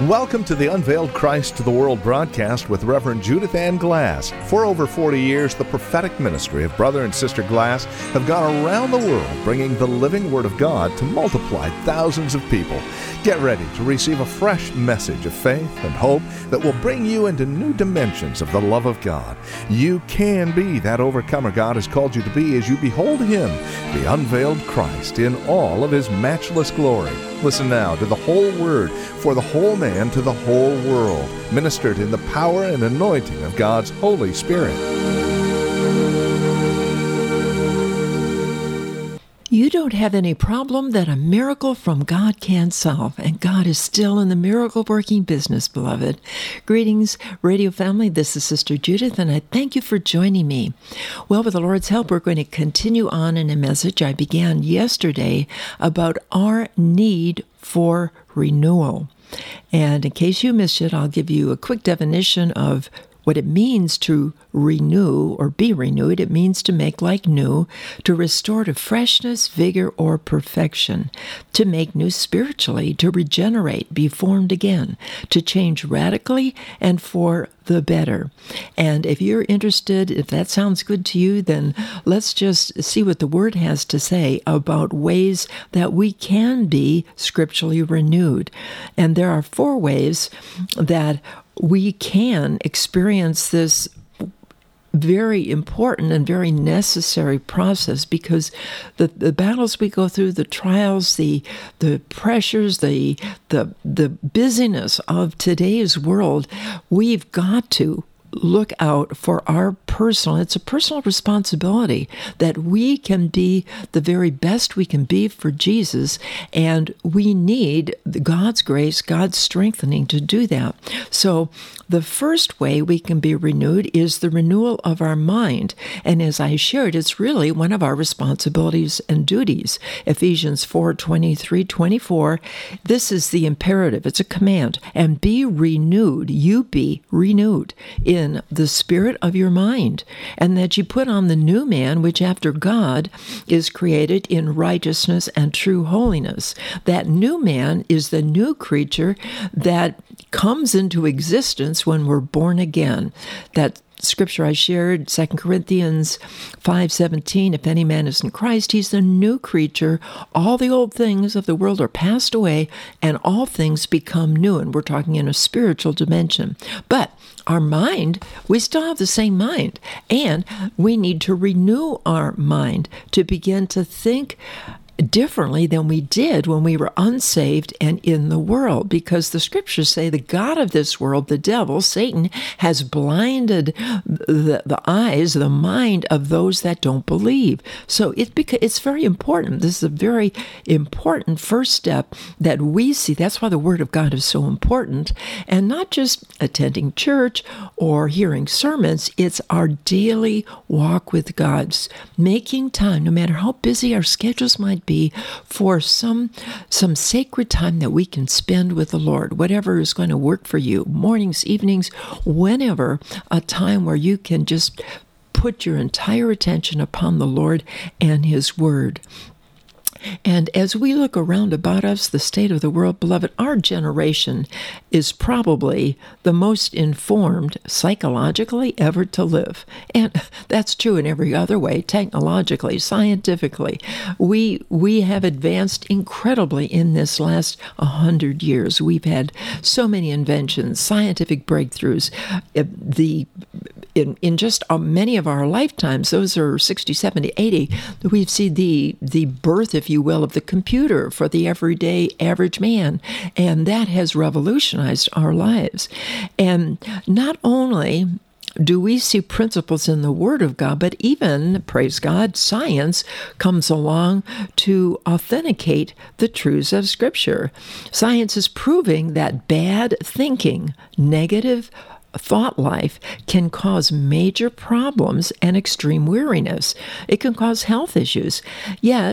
Welcome to the Unveiled Christ to the World broadcast with Reverend Judith Ann Glass. For over 40 years, the prophetic ministry of Brother and Sister Glass have gone around the world bringing the living Word of God to multiply thousands of people. Get ready to receive a fresh message of faith and hope that will bring you into new dimensions of the love of God. You can be that overcomer God has called you to be as you behold Him, the unveiled Christ, in all of His matchless glory. Listen now to the whole Word for the whole man to the whole world, ministered in the power and anointing of God's Holy Spirit. You don't have any problem that a miracle from God can't solve, and God is still in the miracle-working business, beloved. Greetings, radio family. This is Sister Judith, and I thank you for joining me. Well, with the Lord's help, we're going to continue on in a message I began yesterday about our need for renewal. And in case you missed it, I'll give you a quick definition of what it means to renew or be renewed. It means to make like new, to restore to freshness, vigor, or perfection, to make new spiritually, to regenerate, be formed again, to change radically and for the better. And if you're interested, if that sounds good to you, then let's just see what the Word has to say about ways that we can be scripturally renewed. And there are 4 ways that we can experience this very important and very necessary process, because the battles we go through, the trials, the pressures, the busyness of today's world, we've got to look out for our it's a personal responsibility that we can be the very best we can be for Jesus, and we need God's grace, God's strengthening to do that. So the first way we can be renewed is the renewal of our mind. And as I shared, it's really one of our responsibilities and duties. Ephesians 4:23-24, this is the imperative. It's a command. And be renewed. You be renewed in the spirit of your mind, and that you put on the new man, which after God is created in righteousness and true holiness. That new man is the new creature that comes into existence when we're born again. That scripture I shared, 2 Corinthians 5:17, if any man is in Christ, he's the new creature. All the old things of the world are passed away, and all things become new. And we're talking in a spiritual dimension. But our mind, we still have the same mind, and we need to renew our mind to begin to think differently than we did when we were unsaved and in the world, because the scriptures say the god of this world, the devil, Satan, has blinded the eyes, the mind of those that don't believe. So it's very important. This is a very important first step that we see. That's why the Word of God is so important, and not just attending church or hearing sermons. It's our daily walk with God, making time, no matter how busy our schedules might be, for some sacred time that we can spend with the Lord, whatever is going to work for you, mornings, evenings, whenever, a time where you can just put your entire attention upon the Lord and His Word. And as we look around about us, the state of the world, beloved, our generation is probably the most informed psychologically ever to live. And that's true in every other way, technologically, scientifically. We have advanced incredibly in this last 100 years. We've had so many inventions, scientific breakthroughs. In just many of our lifetimes, those are 60, 70, 80, we've seen the birth, if you will, of the computer for the everyday average man. And that has revolutionized our lives. And not only do we see principles in the Word of God, but even, praise God, science comes along to authenticate the truths of Scripture. Science is proving that bad thinking, negative thought life can cause major problems and extreme weariness. It can cause health issues. Yet,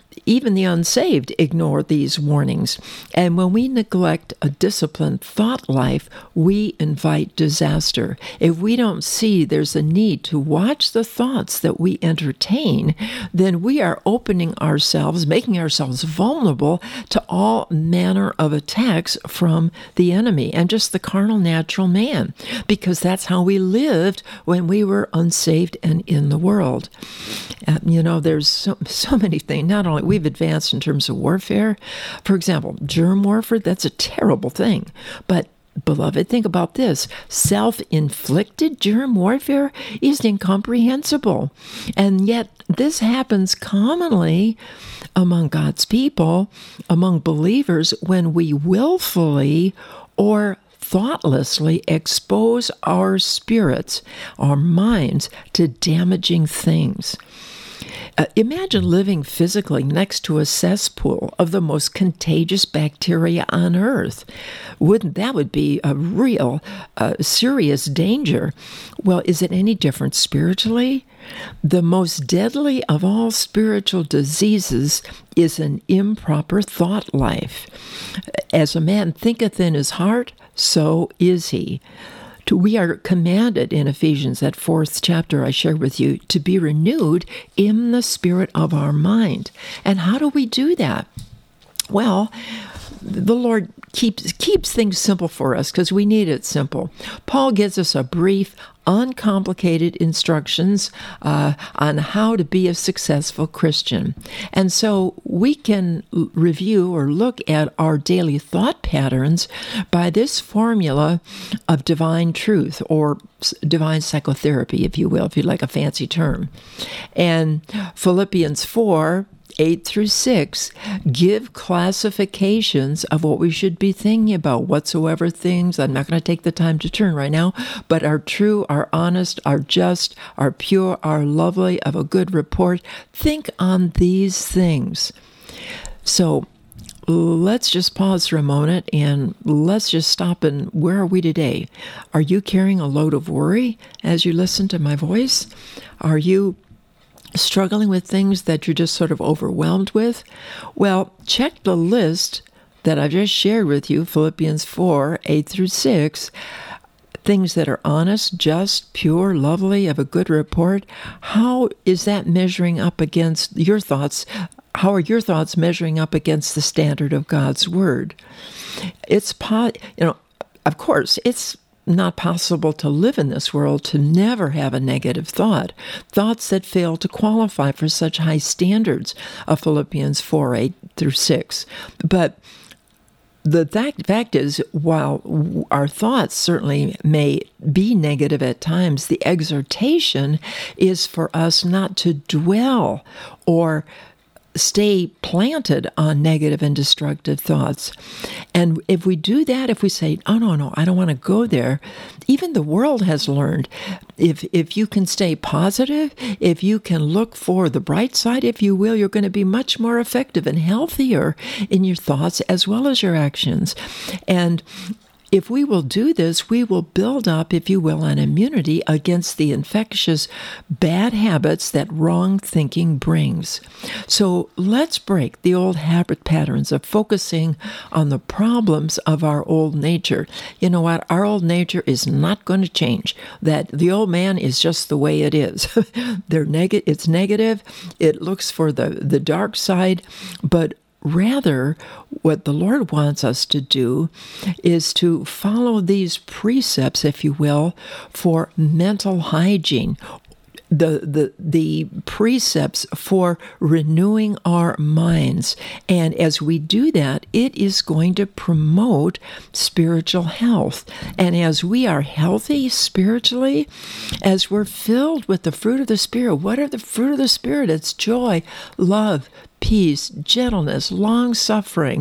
even the unsaved ignore these warnings. And when we neglect a disciplined thought life, we invite disaster. If we don't see there's a need to watch the thoughts that we entertain, then we are opening ourselves, making ourselves vulnerable to all manner of attacks from the enemy and just the carnal natural man, because that's how we lived when we were unsaved and in the world. There's so many things. Not only we've advanced in terms of warfare. For example, germ warfare, that's a terrible thing. But beloved, think about this. Self-inflicted germ warfare is incomprehensible. And yet this happens commonly among God's people, among believers, when we willfully or thoughtlessly expose our spirits, our minds, to damaging things. Imagine living physically next to a cesspool of the most contagious bacteria on earth. That would be a real serious danger. Well, is it any different spiritually? The most deadly of all spiritual diseases is an improper thought life. As a man thinketh in his heart, so is he. We are commanded in Ephesians, that 4th chapter I shared with you, to be renewed in the spirit of our mind. And how do we do that? Well, the Lord keeps things simple for us because we need it simple. Paul gives us a brief, uncomplicated instructions on how to be a successful Christian. And so we can review or look at our daily thought patterns by this formula of divine truth, or divine psychotherapy, if you will, if you like a fancy term. And Philippians 4:8-6 give classifications of what we should be thinking about. Whatsoever things, I'm not going to take the time to turn right now, but are true, are honest, are just, are pure, are lovely, of a good report. Think on these things. So let's just pause for a moment and let's just stop and where are we today? Are you carrying a load of worry as you listen to my voice? Are you struggling with things that you're just sort of overwhelmed with? Well, check the list that I've just shared with you, Philippians 4:8-6, things that are honest, just, pure, lovely, of a good report. How is that measuring up against your thoughts? How are your thoughts measuring up against the standard of God's Word? Of course, it's not possible to live in this world to never have a negative thoughts that fail to qualify for such high standards of Philippians 4:8-6. But the fact is, while our thoughts certainly may be negative at times, the exhortation is for us not to dwell or stay planted on negative and destructive thoughts. And if we do that, if we say, oh, no, I don't want to go there, even the world has learned, if you can stay positive, if you can look for the bright side, if you will, you're going to be much more effective and healthier in your thoughts as well as your actions. And if we will do this, we will build up, if you will, an immunity against the infectious bad habits that wrong thinking brings. So let's break the old habit patterns of focusing on the problems of our old nature. You know what? Our old nature is not going to change. That the old man is just the way it is. It's negative. It looks for the dark side, but rather, what the Lord wants us to do is to follow these precepts, if you will, for mental hygiene. The precepts for renewing our minds. And as we do that, it is going to promote spiritual health. And as we are healthy spiritually, as we're filled with the fruit of the Spirit, what are the fruit of the Spirit? It's joy, love, peace, gentleness, long-suffering,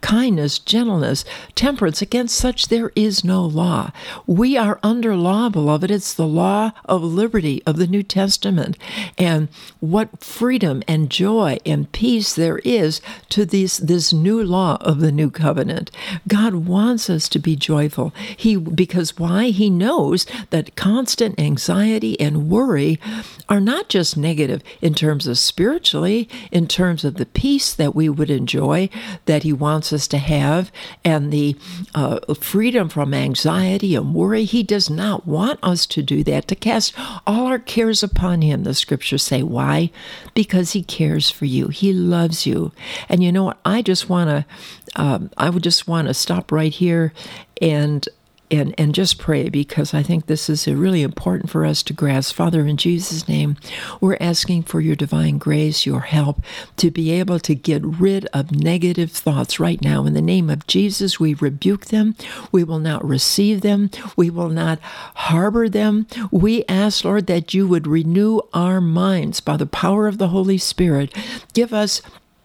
kindness, gentleness, temperance. Against such there is no law. We are under law, beloved. It's the law of liberty of the New Testament. And what freedom and joy and peace there is to this new law of the new covenant. God wants us to be joyful. Because why? He knows that constant anxiety and worry are not just negative in terms of spiritually, in terms of the peace that we would enjoy, that he wants us to have, and the freedom from anxiety and worry. He does not want us to do that, to cast all our cares upon him, the scriptures say. Why? Because he cares for you. He loves you. And you know what? I would just want to stop right here and just pray, because I think this is really important for us to grasp. Father, in Jesus' name, we're asking for your divine grace, your help to be able to get rid of negative thoughts right now. In the name of Jesus, we rebuke them. We will not receive them. We will not harbor them. We ask, Lord, that you would renew our minds by the power of the Holy Spirit. Give us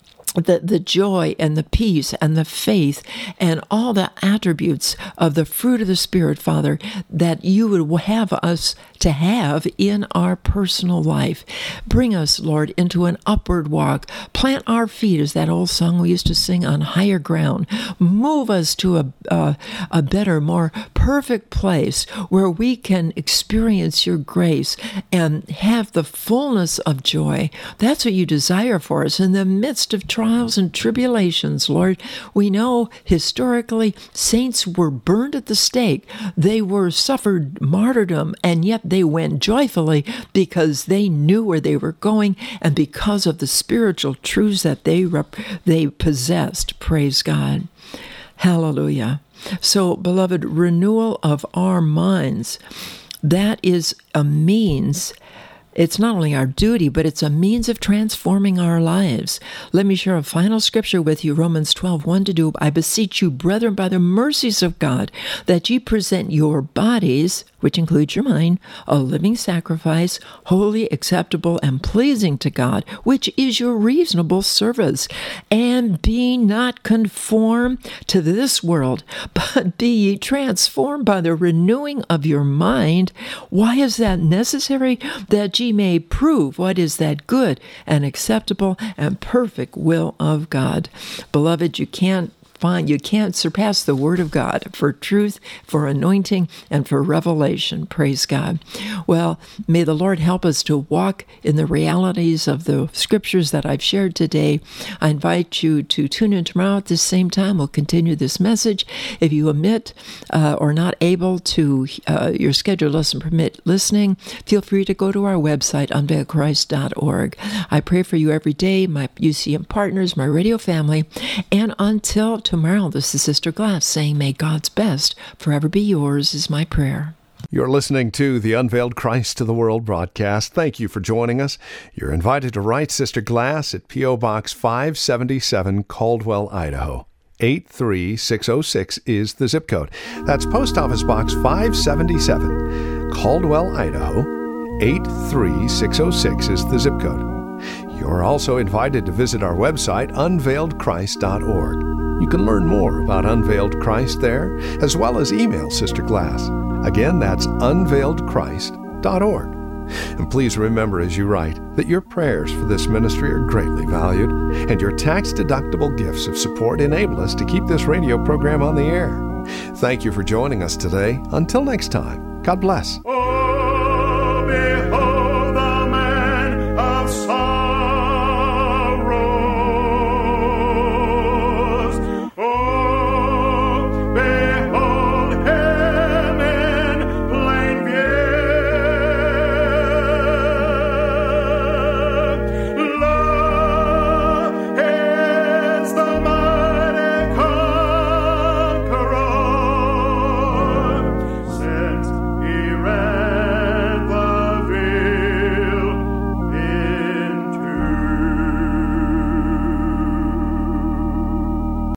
the joy and the peace and the faith and all the attributes of the fruit of the Spirit, Father, that you would have us to have in our personal life. Bring us, Lord, into an upward walk. Plant our feet, as that old song we used to sing, on higher ground. Move us to a better, more perfect place where we can experience your grace and have the fullness of joy. That's what you desire for us in the midst of trials and tribulations, Lord. We know historically saints were burned at the stake. They suffered martyrdom, and yet they went joyfully because they knew where they were going and because of the spiritual truths that they possessed. Praise God. Hallelujah. So, beloved, renewal of our minds, that is a means. It's not only our duty, but it's a means of transforming our lives. Let me share a final scripture with you, Romans 12:1-2. I beseech you, brethren, by the mercies of God, that ye present your bodies, which includes your mind, a living sacrifice, holy, acceptable, and pleasing to God, which is your reasonable service. And be not conformed to this world, but be ye transformed by the renewing of your mind. Why is that necessary? That ye may prove what is that good and acceptable and perfect will of God. Beloved, you can't surpass the Word of God for truth, for anointing, and for revelation. Praise God. Well, may the Lord help us to walk in the realities of the scriptures that I've shared today. I invite you to tune in tomorrow at the same time. We'll continue this message. If you omit or not able to, your schedule doesn't permit listening, feel free to go to our website, unveiledchrist.org. I pray for you every day, my UCM partners, my radio family, and until tomorrow, this is Sister Glass saying, may God's best forever be yours, is my prayer. You're listening to the Unveiled Christ to the World broadcast. Thank you for joining us. You're invited to write Sister Glass at P.O. Box 577, Caldwell, Idaho. 83606 is the zip code. That's Post Office Box 577, Caldwell, Idaho. 83606 is the zip code. You're also invited to visit our website, unveiledchrist.org. You can learn more about Unveiled Christ there, as well as email Sister Glass. Again, that's unveiledchrist.org. And please remember as you write that your prayers for this ministry are greatly valued, and your tax-deductible gifts of support enable us to keep this radio program on the air. Thank you for joining us today. Until next time, God bless. Oh, behold.